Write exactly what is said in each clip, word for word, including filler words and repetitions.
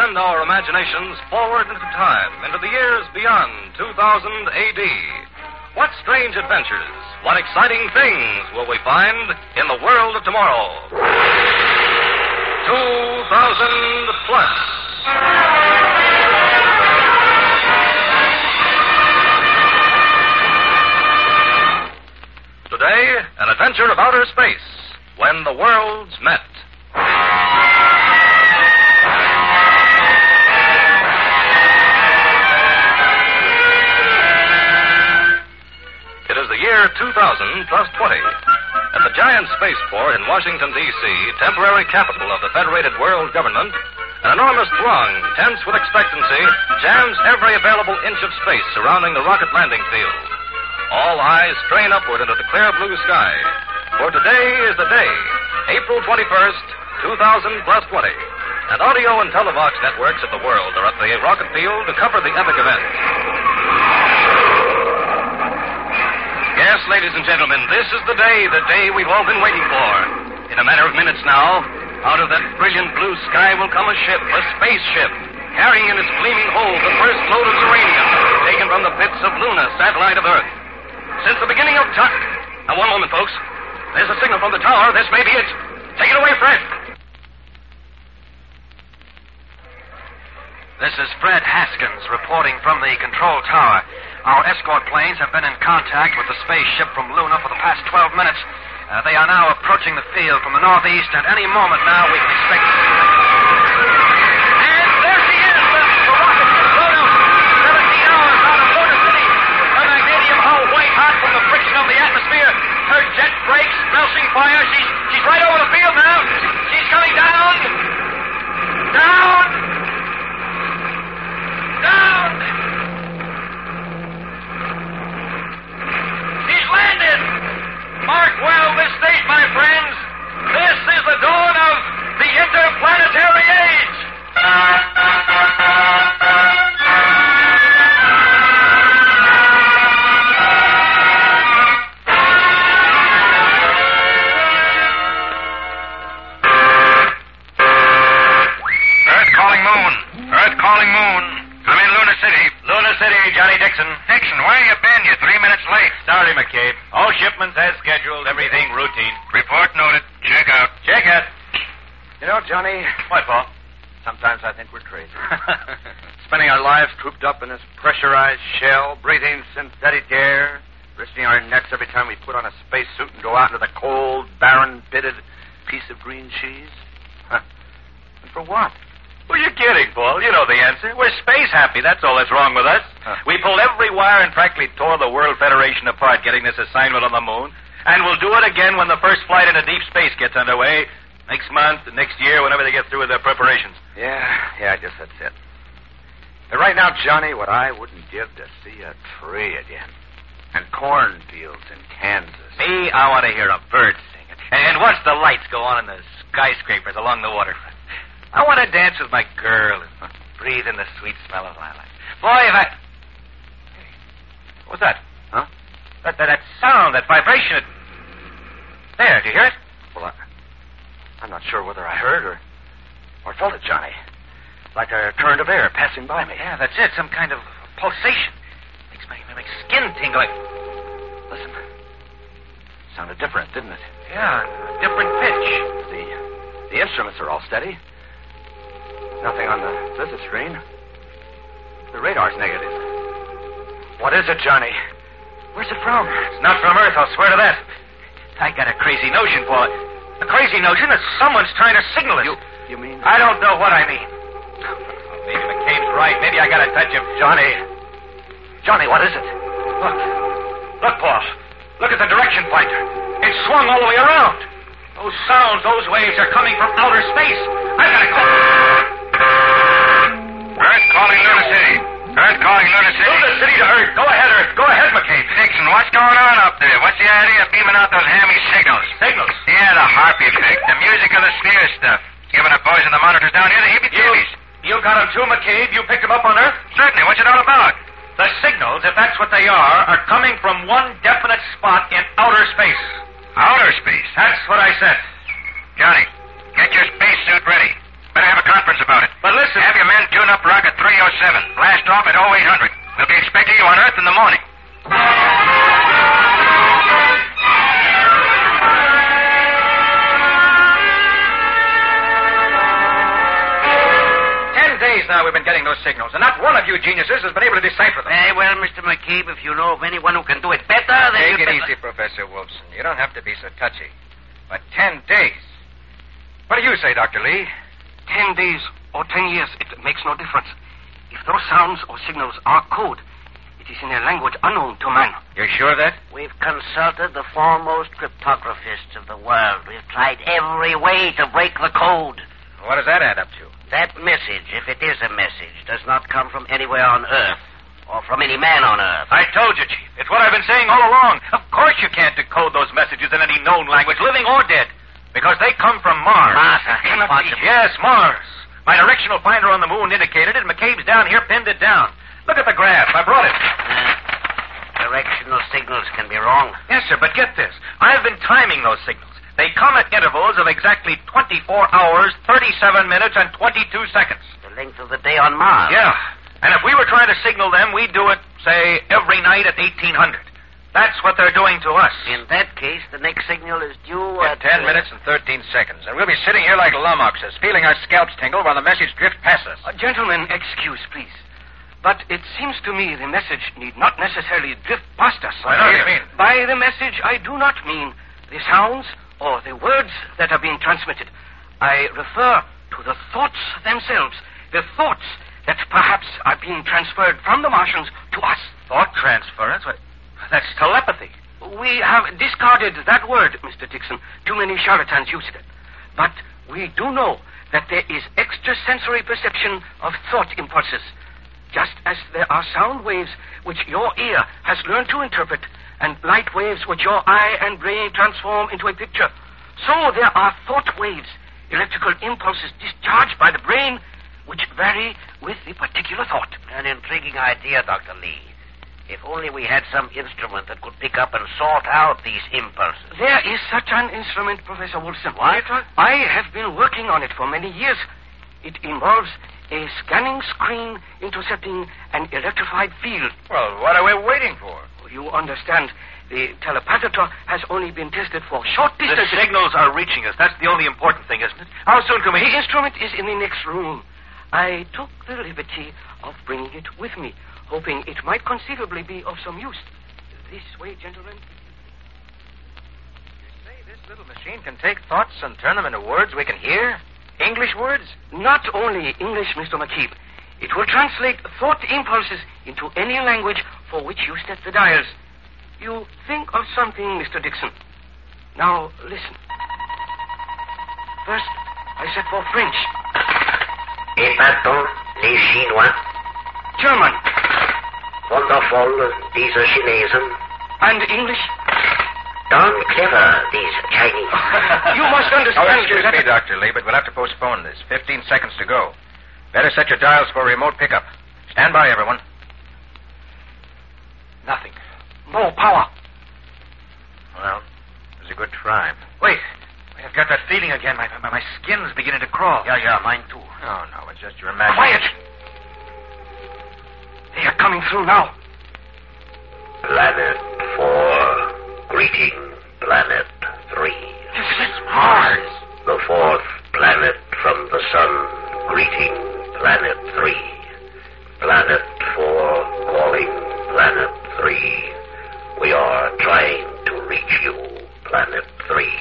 send our imaginations forward into time, into the years beyond two thousand A D. What strange adventures, what exciting things will we find in the world of tomorrow? two thousand plus. Today, an adventure of outer space, when the worlds met. It is the year two thousand plus twenty. At the giant spaceport in Washington, D C, temporary capital of the Federated World Government, an enormous throng, tense with expectancy, jams every available inch of space surrounding the rocket landing field. All eyes strain upward into the clear blue sky. For today is the day, April twenty-first, two thousand plus twenty. And audio and televox networks of the world are at the rocket field to cover the epic event. Yes, ladies and gentlemen, this is the day, the day we've all been waiting for. In a matter of minutes now, out of that brilliant blue sky will come a ship, a spaceship, carrying in its gleaming hold the first load of uranium taken from the pits of Luna, satellite of Earth. Since the beginning of time... Now, one moment, folks. There's a signal from the tower. This may be it. Take it away, Fred. This is Fred Haskins reporting from the control tower. Our escort planes have been in contact with the spaceship from Luna for the past twelve minutes. Uh, they are now approaching the field from the northeast, and any moment now we can expect... And there she is, the, the rocket from Luna, seventeen hours out of Luna City. Her magnesium hull white hot from the friction of the atmosphere. Her jet brakes belching fire. She's, she's right over the field now. She's coming down. Down. Down. Mark well this date, my friends. This is the dawn of the interplanetary age. Earth calling moon. Earth calling moon. I'm in Luna City. Luna City, Johnny Dixon. Dixon, where you been? You're three minutes late. Sorry, McCabe. All shipments as scheduled, everything routine. Report noted. Check out. Check it. You know, Johnny... What, Paul? Sometimes I think we're crazy. Spending our lives cooped up in this pressurized shell, breathing synthetic air, risking our necks every time we put on a spacesuit and go out into the cold, barren, pitted piece of green cheese. Huh. And for what? Well, you're kidding, Paul. You know the answer. We're space happy. That's all that's wrong with us. Huh. We pulled every wire and practically tore the World Federation apart getting this assignment on the moon. And we'll do it again when the first flight into deep space gets underway. Next month, next year, whenever they get through with their preparations. Yeah, yeah, I guess that's it. But right now, Johnny, what I wouldn't give to see a tree again. And cornfields in Kansas. Me, I want to hear a bird sing. And, and watch the lights go on in the skyscrapers along the waterfront. I want to dance with my girl and breathe in the sweet smell of lilac. Boy, if I... Hey, what's that? Huh? That, that, that sound, that vibration. It... There, do you hear it? Well, I, I'm not sure whether I heard or, or felt it, Johnny. Like a current of air passing by me. Yeah, that's it. Some kind of pulsation. Makes my, makes skin tingle. Listen. Sounded different, didn't it? Yeah, a different pitch. The, the instruments are all steady. Nothing on the visit screen. The radar's negative. What is it, Johnny? Where's it from? It's not from Earth, I'll swear to that. I got a crazy notion, Paul. A crazy notion that someone's trying to signal us. You, you mean... I don't know what I mean. Maybe McCabe's right. Maybe I got a touch of... Johnny. Johnny, what is it? Look. Look, Paul. Look at the direction pointer. It's swung all the way around. Those sounds, those waves are coming from outer space. I gotta go. Earth calling Luna City. Earth calling Luna City. Luna City to Earth. Go ahead, Earth. Go ahead, McCabe. Dixon, what's going on up there? What's the idea of beaming out those hammy signals? Signals? Yeah, the harp effect. The music of the sphere stuff. Giving the boys and the monitors down here the heebie-jeebies. You, you got them too, McCabe? You picked them up on Earth? Certainly. What's it all about? The signals, if that's what they are, are coming from one definite spot in outer space. Outer space? That's what I said. Johnny, get your spacesuit ready. Better have a conference about it. But listen... Have your men up rocket three oh seven. Blast off at oh eight hundred. We'll be expecting you on Earth in the morning. Now we've been getting those signals, and not one of you geniuses has been able to decipher them. Very well, Mister McCabe, if you know of anyone who can do it better, then Take you'd it better... easy, Professor Wolfson. You don't have to be so touchy. But ten days. What do you say, Doctor Lee? Ten days or ten years, it makes no difference. If those sounds or signals are code, it is in a language unknown to man. You're sure of that? We've consulted the foremost cryptographists of the world. We've tried every way to break the code. What does that add up to? That message, if it is a message, does not come from anywhere on Earth, or from any man on Earth. I told you, Chief. It's what I've been saying all along. Of course you can't decode those messages in any known language, living or dead, because they come from Mars. Mars, that Cannot cannot be. Yes, Mars. My directional finder on the moon indicated it, and McCabe's down here pinned it down. Look at the graph. I brought it. Uh, directional signals can be wrong. Yes, sir, but get this. I've been timing those signals. They come at intervals of exactly twenty-four hours, thirty-seven minutes, and twenty-two seconds. The length of the day on Mars. Yeah. And if we were trying to signal them, we'd do it, say, every night at eighteen hundred. That's what they're doing to us. In that case, the next signal is due At at... ten uh, minutes and thirteen seconds. And we'll be sitting here like lummoxes, feeling our scalps tingle while the message drifts past us. Uh, gentlemen, excuse, please. But it seems to me the message need not necessarily drift past us. What do you mean? By the message, I do not mean the sounds or the words that are being transmitted. I refer to the thoughts themselves, the thoughts that perhaps are being transferred from the Martians to us. Thought transference? What? That's telepathy. We have discarded that word, Mister Dixon. Too many charlatans use it. But we do know that there is extrasensory perception of thought impulses, just as there are sound waves which your ear has learned to interpret, and light waves which your eye and brain transform into a picture. So there are thought waves, electrical impulses discharged by the brain, which vary with the particular thought. An intriguing idea, Doctor Lee. If only we had some instrument that could pick up and sort out these impulses. There is such an instrument, Professor Wolfson. What? I have been working on it for many years. It involves a scanning screen intercepting an electrified field. Well, what are we waiting for? You understand, the telepathator has only been tested for short The distances. signals are reaching us. That's the only important thing, isn't it? How soon can we... The instrument is in the next room. I took the liberty of bringing it with me, hoping it might conceivably be of some use. This way, gentlemen. You say this little machine can take thoughts and turn them into words we can hear? English words? Not only English, Mister McCabe. It will translate thought impulses into any language for which you set the dials. You think of something, Mister Dixon. Now, listen. First, I set for French. Et maintenant, les Chinois. German. Wonderful, diese Chinesen. And English. Darn clever, these Chinese. You must Oh, understand... excuse that- me, Doctor Lee, but we'll have to postpone this. Fifteen seconds to go. Better set your dials for remote pickup. Stand by, everyone. Nothing. No power. Well, it was a good try. Wait. I've got that feeling again. My, my, my skin's beginning to crawl. Yeah, yeah, mine too. Oh, no, it's just your imagination. Quiet. They are coming through now. Planet four. Greeting, Planet three. This is Mars. The fourth planet from the sun. Greeting, Planet three. Planet four calling Planet three. We are trying to reach you, Planet three.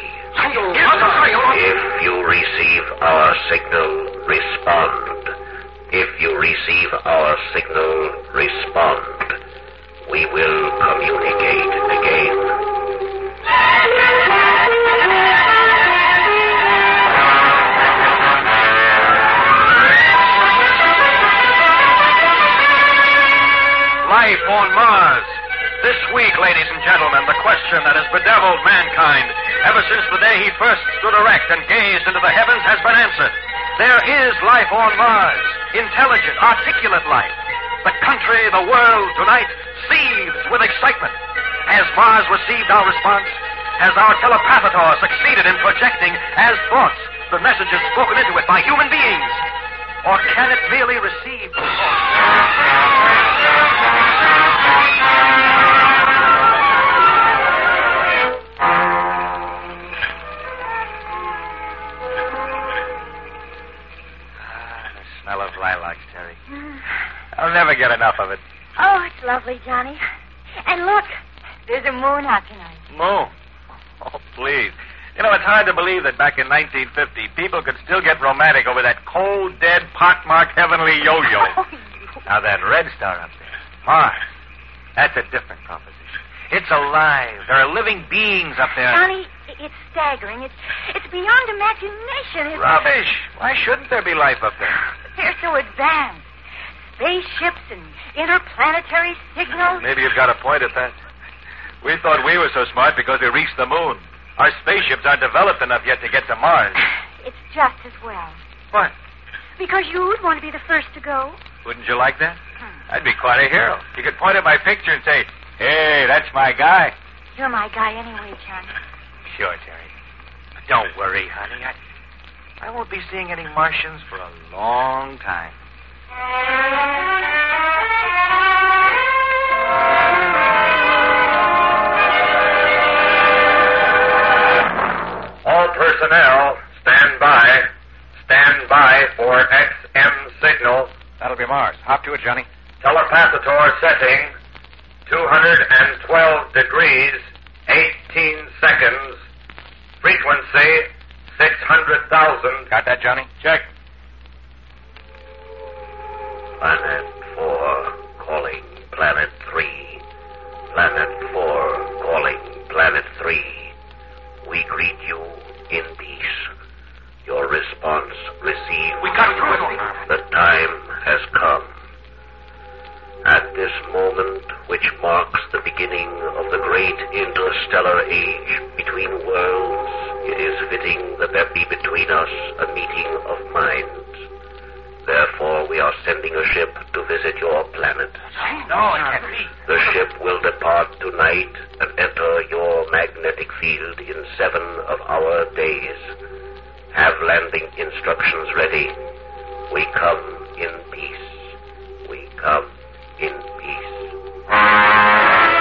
If you receive our signal, respond. If you receive our signal, respond. We will communicate again. Life on Mars. This week, ladies and gentlemen, the question that has bedeviled mankind ever since the day he first stood erect and gazed into the heavens has been answered. There is life on Mars. Intelligent, articulate life. The country, the world, tonight seethes with excitement. Has Mars received our response? Has our telepathator succeeded in projecting as thoughts the messages spoken into it by human beings? Or can it merely receive... Smell of lilacs, Terry. Mm. I'll never get enough of it. Oh, it's lovely, Johnny. And look, there's a moon out tonight. Moon? Oh, please. You know, it's hard to believe that back in nineteen fifty, people could still get romantic over that cold, dead, pockmarked heavenly yo-yo. Oh, Now, that red star up there, Mars, that's a different proposition. It's alive. There are living beings up there. Johnny, it's staggering. It's it's beyond imagination. It's... Rubbish. Why shouldn't there be life up there? They're so advanced. Spaceships and interplanetary signals. Maybe you've got a point at that. We thought we were so smart because we reached the moon. Our spaceships aren't developed enough yet to get to Mars. It's just as well. What? Because you'd want to be the first to go. Wouldn't you like that? I'd be quite a hero. You could point at my picture and say, hey, that's my guy. You're my guy anyway, Johnny. Sure, Terry. But don't worry, honey. I, I won't be seeing any Martians for a long time. All personnel, stand by. Stand by for X M signal. That'll be Mars. Hop to it, Johnny. Telepathator setting. two hundred twelve degrees, eighteen seconds. Frequency, six hundred thousand. Got that, Johnny? Check. Planet four calling planet three. Planet four calling planet three. We greet you in peace. Your response received. We got through it. The time has come. At this moment, which marks the beginning of the great interstellar age between worlds, it is fitting that there be between us a meeting of minds. Therefore, we are sending a ship to visit your planet. No, it can't be. The ship will depart tonight and enter your magnetic field in seven of our days. Have landing instructions ready. We come in peace. We come in peace.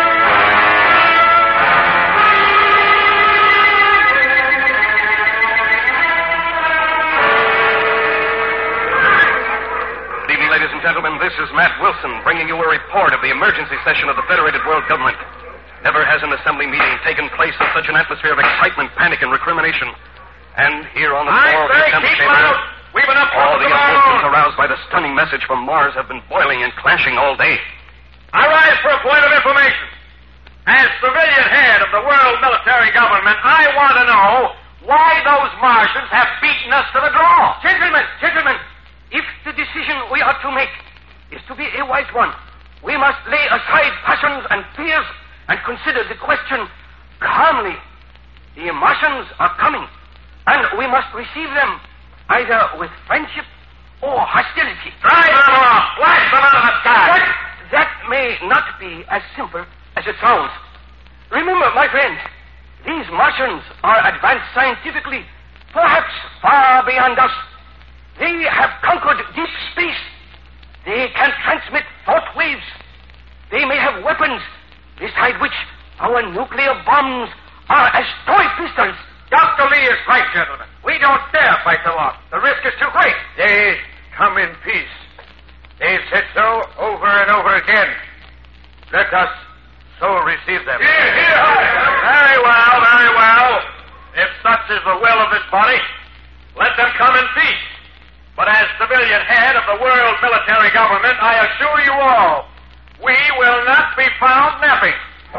Good evening, ladies and gentlemen. This is Matt Wilson bringing you a report of the emergency session of the Federated World Government. Never has an assembly meeting taken place in such an atmosphere of excitement, panic, and recrimination. And here on the floor of the assembly chamber, We've been up all the emotions aroused by the stunning message from Mars have been boiling and clashing all day. I rise for a point of information. As civilian head of the world military government, I want to know why those Martians have beaten us to the draw. Gentlemen, gentlemen, if the decision we are to make is to be a wise one, we must lay aside passions and fears and consider the question calmly. The Martians are coming, and we must receive them either with friendship or hostility. Drive them off! Blast them out of the sky! But that may not be as simple as it sounds. Remember, my friends, these Martians are advanced scientifically, perhaps far beyond us. They have conquered deep space. They can transmit thought waves. They may have weapons beside which our nuclear bombs are as toy pistols. Doctor Lee is right, gentlemen. We don't dare fight them off. The risk is too great. They come in peace. They've said so over and over again. Let us so receive them. Here, here. Very well, very well. If such is the will of this body, let them come in peace. But as civilian head of the world military government, I assure you all, we will not be found napping.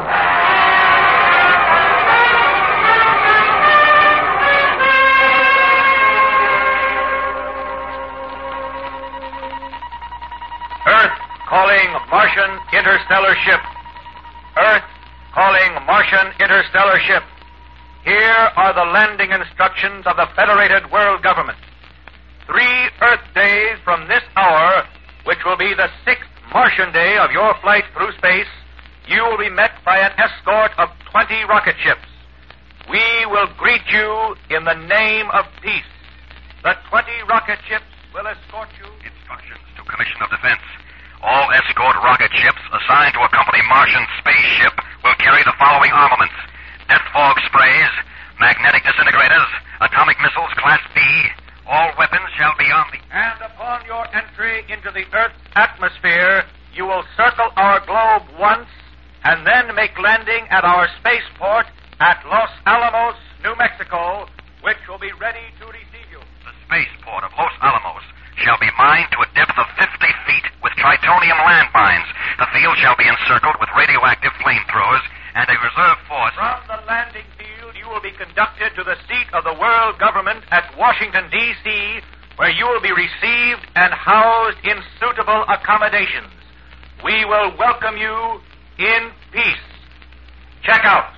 Earth calling Martian interstellar ship. Earth calling Martian interstellar ship. Here are the landing instructions of the Federated World Government. Three Earth days from this hour, which will be the sixth Martian day of your flight through space, you will be met by an escort of twenty rocket ships. We will greet you in the name of peace. The twenty rocket ships will escort you. Instructions to Commission of Defense. All escort rocket ships assigned to accompany Martian spaceship will carry the following armaments: death fog sprays, magnetic disintegrators, atomic missiles Class B. All weapons shall be on the... And upon your entry into the Earth's atmosphere, you will circle our globe once and then make landing at our spaceport at Los Alamos, New Mexico, which will be ready to receive you. The spaceport of Los Alamos shall be mined to a depth of fifty feet with tritonium landmines. The field shall be encircled with radioactive flamethrowers and a reserve force. From the landing field, you will be conducted to the seat of the world government at Washington, D C, where you will be received and housed in suitable accommodations. We will welcome you in peace. Check out.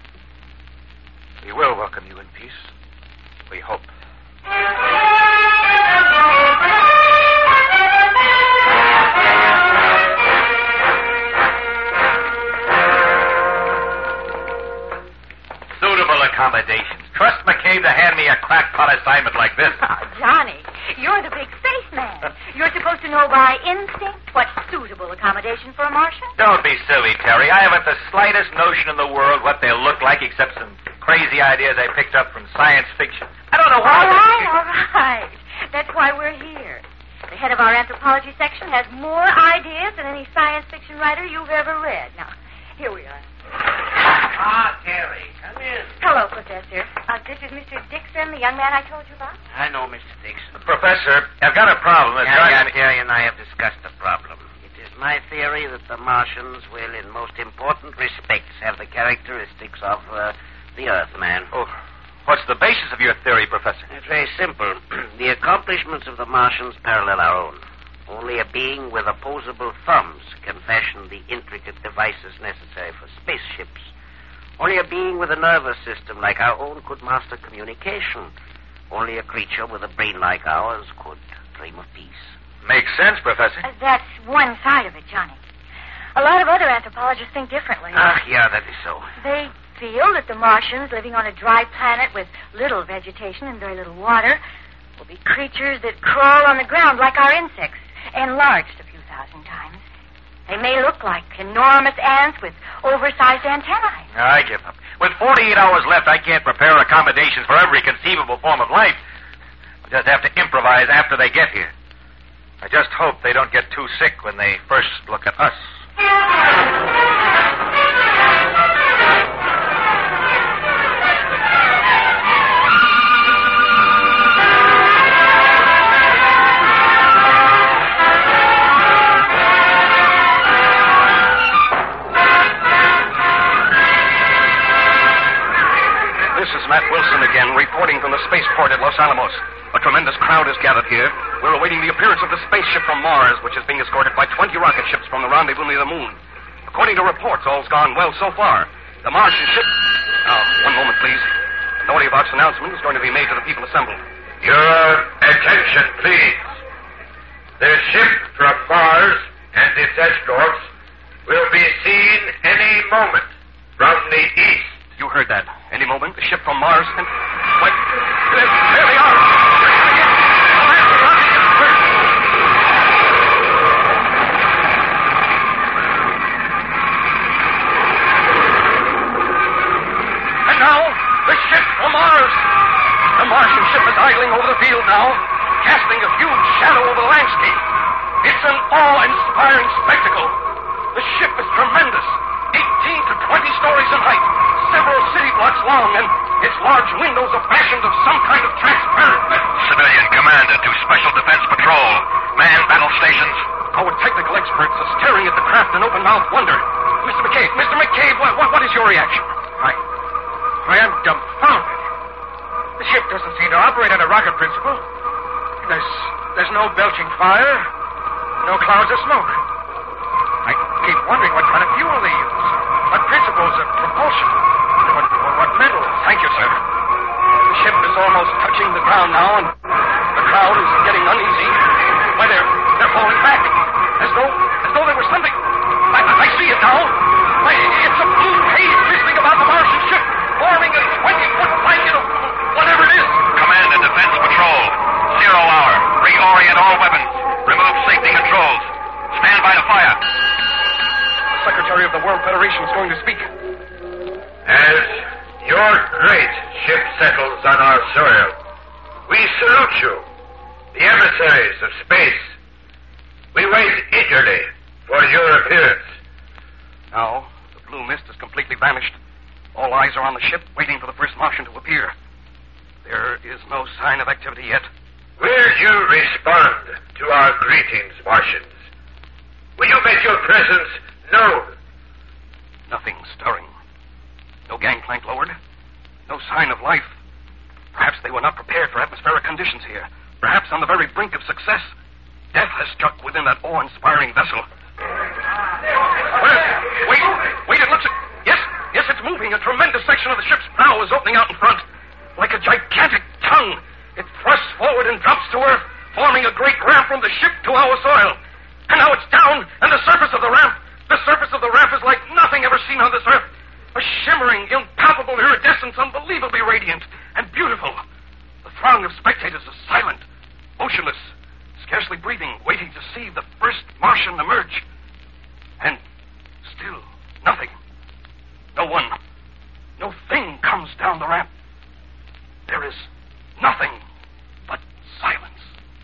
We will welcome you in peace. We hope. Suitable accommodations. Trust McCabe to hand me a crackpot assignment like this. Oh, Johnny, you're the big spaceman. You're supposed to know by instinct what's suitable accommodation for a Martian. Don't be silly, Terry. I haven't the slightest notion in the world what they'll look like except some crazy ideas I picked up from science fiction. I don't know All why. right, all right. That's why we're here. The head of our anthropology section has more ideas than any science fiction writer you've ever read. Now, here we are. Ah, Terry, come in. Hello, Professor. Uh, this is Mister Dixon, the young man I told you about. I know, Mister Dixon. Professor, I've got a problem. It's Yeah, driving yeah, Terry and I have discussed the problem. It is my theory that the Martians will, in most important respects, have the characteristics of uh, the Earthman. Oh, what's the basis of your theory, Professor? It's very simple. The accomplishments of the Martians parallel our own. Only a being with opposable thumbs can fashion the intricate devices necessary for spaceships. Only a being with a nervous system like our own could master communication. Only a creature with a brain like ours could dream of peace. Makes sense, Professor. Uh, that's one side of it, Johnny. A lot of other anthropologists think differently. Ah, yeah, that is so. They feel that the Martians, living on a dry planet with little vegetation and very little water, will be creatures that crawl on the ground like our insects, enlarged a few thousand times. They may look like enormous ants with oversized antennae. I give up. With forty-eight hours left, I can't prepare accommodations for every conceivable form of life. I'll just have to improvise after they get here. I just hope they don't get too sick when they first look at us. Matt Wilson again, reporting from the spaceport at Los Alamos. A tremendous crowd is gathered here. We're awaiting the appearance of the spaceship from Mars, which is being escorted by twenty rocket ships from the rendezvous near the moon. According to reports, all's gone well so far. The Martian ship... Now, one moment, please. An audio-box announcement is going to be made to the people assembled. Your attention, please. The ship from Mars and its escorts will be seen any moment from the east. You heard that. Any moment, the ship from Mars and... Wait. There, there they are. And now, the ship from Mars. The Martian ship is idling over the field now, casting a huge shadow over the landscape. It's an awe-inspiring spectacle. The ship is tremendous, eighteen to twenty stories in height, several city blocks long, and its large windows are fashioned of some kind of transparent metal. Civilian commander to Special Defense Patrol. Man battle stations. Our technical experts are staring at the craft in open-mouthed wonder. Mister McCabe, Mister McCabe, what, what, what is your reaction? I, I am dumbfounded. The ship doesn't seem to operate on a rocket principle. There's, there's no belching fire, no clouds of smoke. I keep wondering what kind of fuel they use, what principles of propulsion, what, what metals. Thank you, sir. The ship is almost touching the ground now, and the crowd is getting uneasy. Why, they're, they're falling back, as though, as though there was something. I, I see it now. Why, it's a blue haze twisting about the Martian ship, forming a twenty-foot blanket of whatever it is. Commander Defense Patrol. Zero hour. Reorient soil. We salute you, the emissaries of space. We wait eagerly for your appearance. Now, the blue mist has completely vanished. All eyes are on the ship, waiting for the first Martian to appear. There is no sign of activity yet. Will you respond to our greetings, Martians? Will you make your presence known? Nothing stirring. No gangplank lowered. No sign of life. Perhaps they were not prepared for atmospheric conditions here. Perhaps on the very brink of success, death has struck within that awe-inspiring vessel. Well, wait, wait, it looks... Yes, yes, it's moving. A tremendous section of the ship's prow is opening out in front. Like a gigantic tongue, it thrusts forward and drops to earth, forming a great ramp from the ship to our soil. And now it's down, and the surface of the ramp, the surface of the ramp is like nothing ever seen on this earth. A shimmering, impalpable iridescence, unbelievably radiant and beautiful. The throng of spectators is silent, motionless, scarcely breathing, waiting to see the first Martian emerge. And still, nothing. No one, no thing comes down the ramp. There is nothing but silence.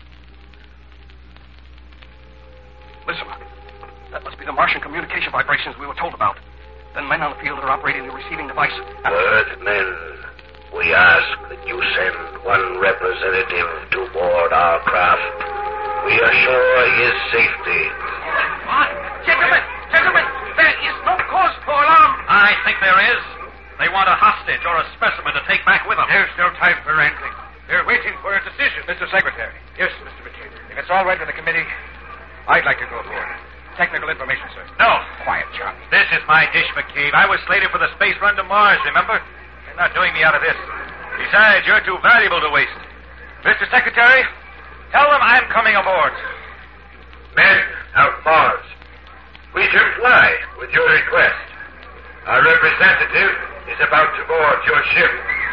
Listen, that must be the Martian communication vibrations we were told about. Then men on the field are operating the receiving device. Earthmen, we ask that you send one representative to board our craft. We assure his safety. What? Gentlemen, gentlemen, there is no cause for alarm. I think there is. They want a hostage or a specimen to take back with them. There's no time for wrangling. They're waiting for a decision. Mister Secretary. Yes, Mister McCabe. If it's all right with the committee, I'd like to go aboard. Technical information, sir. No. Quiet, Charlie. This is my dish, McCabe. I was slated for the space run to Mars, remember? They're not doing me out of this. Besides, you're too valuable to waste. Mister Secretary, tell them I'm coming aboard. Men of Mars, we comply with your request. Our representative is about to board your ship.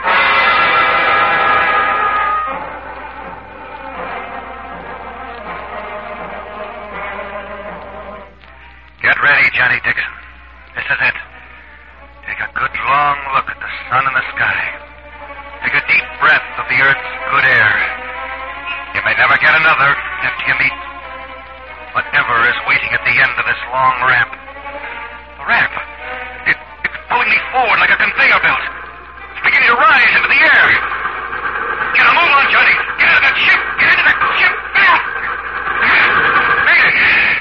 Get ready, Johnny Dixon. This is it. Take a good long look at the sun and the sky. Take a deep breath of the earth's good air. You may never get another after you meet whatever is waiting at the end of this long ramp. The ramp. It, it's pulling me forward like a conveyor belt. It's beginning to rise into the air. Get a move on, Johnny. Get out of that ship. Get into that ship. Now. Make it.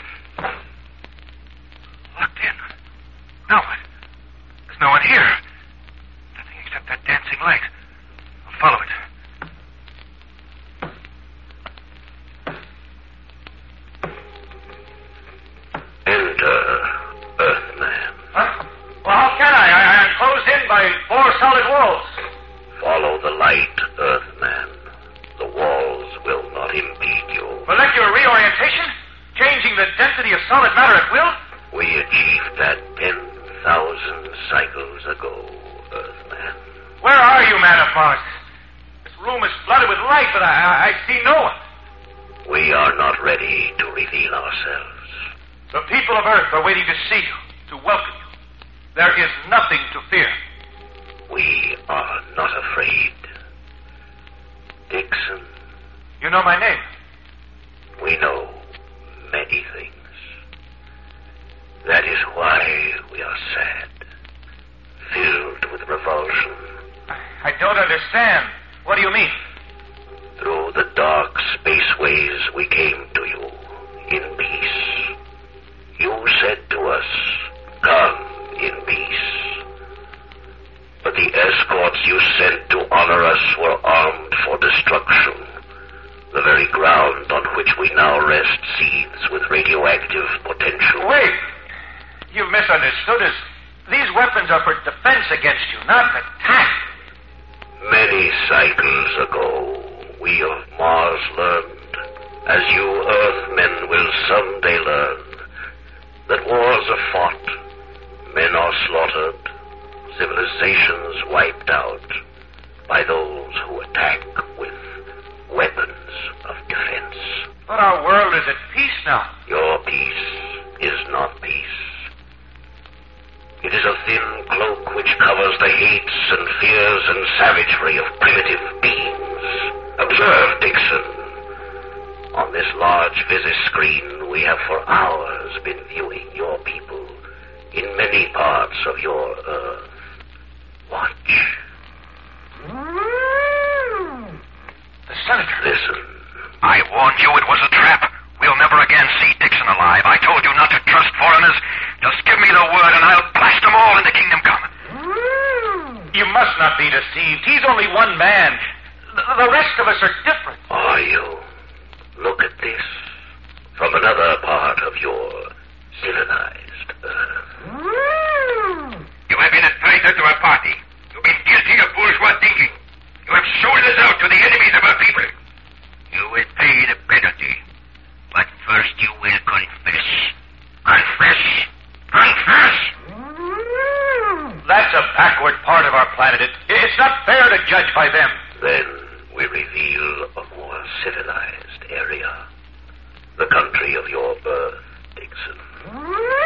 Locked in. No. There's no one here. Nothing except that dancing light. I'll follow it. Enter, Earthman. Huh? Well, how can I? I? I'm closed in by four solid walls. Follow the light, Earthman. The walls will not impede you. Molecular reorientation? Changing the density of solid matter at will? We achieved that ten thousand cycles ago, Earthman. Where are you, man of Mars? This room is flooded with light, but I, I, I see no one. We are not ready to reveal ourselves. The people of Earth are waiting to see you, to welcome you. There is nothing to fear. We are not afraid. Dixon. You know my name? We know many things. That is why we are sad, filled with revulsion. I don't understand. What do you mean? Through the dark spaceways we came to you in peace. You said to us, come in peace. But the escorts you sent to honor us were armed for destruction. The very ground on which we now rest seethes with radioactive potential. Wait. You've misunderstood us. These weapons are for defense against you, not attack. Many cycles ago, we of Mars learned, as you Earthmen will someday learn, that wars are fought, men are slaughtered, civilizations wiped out by those who attack with weapons of defense. But our world is at peace now. Your peace is not peace. It is a thin cloak which covers the hates and fears and savagery of primitive beings. Observe, Dixon. On this large visi-screen, we have for hours been viewing your people in many parts of your Earth. Watch. The Senator. Listen. I warned you it was a trap. We'll never again see Dixon alive. I told you not to trust foreigners. Just give me the word and I'll blast them all into Kingdom Come. You must not be deceived. He's only one man. The rest of us are different. Are you? Look at this. From another part of your civilized Earth. You have been a traitor to our party. You've been guilty of bourgeois thinking. You have sold us out to the enemies of our people. You will pay the penalty. But first you will confess. Confess. Confess. That's a backward part of our planet. It, it's not fair to judge by them. Then we reveal a more civilized area. The country of your birth, Dixon. The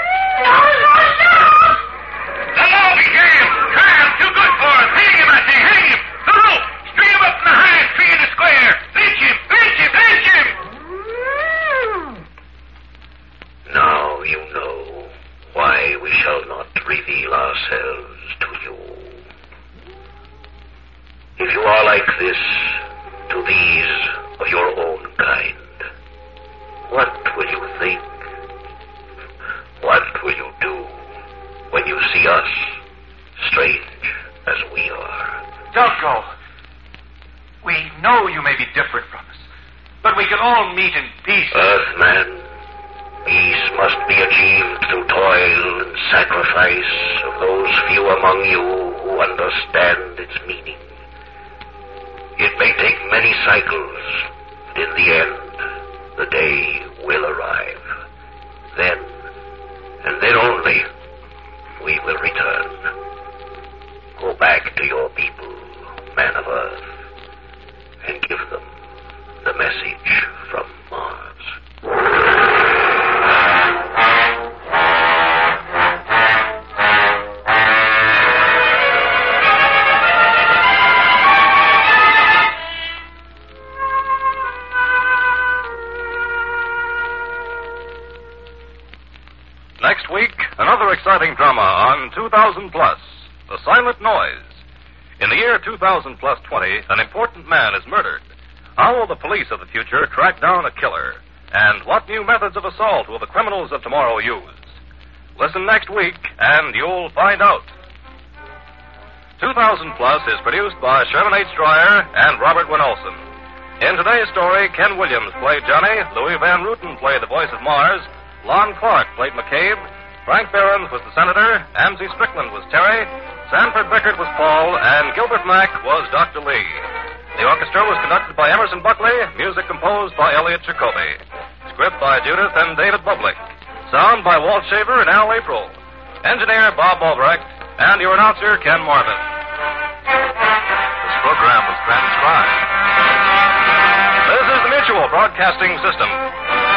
law became. Try him. Too good for him. Hang him, I say. Hang him. The rope. String him up in the highest tree in the square. Lynch him. Lynch him. Lynch him. Now you know why we shall not reveal ourselves to you. If you are like this to these of your own kind, what will you think? What will you do when you see us, strange as we are? Don't go. We know you may be different from us, but we can all meet in peace. Earthman, peace must be achieved through toil and sacrifice of those few among you who understand its meaning. It may take many cycles, but in the end, the day will arrive. Then, and then only, we will return. Go back to your people, man of Earth, and give them the message from Mars. Next week, another exciting drama on two thousand plus, The Silent Noise. In the year two thousand plus twenty, an important man is murdered. How will the police of the future track down a killer? And what new methods of assault will the criminals of tomorrow use? Listen next week, and you'll find out. two thousand plus is produced by Sherman H. Stryer and Robert Wynne Olson. In today's story, Ken Williams played Johnny, Louis Van Ruten played the voice of Mars, Lon Clark played McCabe, Frank Behrens was the Senator, Amzie Strickland was Terry, Sanford Bickert was Paul, and Gilbert Mack was Doctor Lee. The orchestra was conducted by Emerson Buckley, music composed by Elliot Jacoby. Script by Judith and David Bublik. Sound by Walt Shaver and Al April. Engineer Bob Albrecht, and your announcer Ken Marvin. This program was transcribed. This is the Mutual Broadcasting System.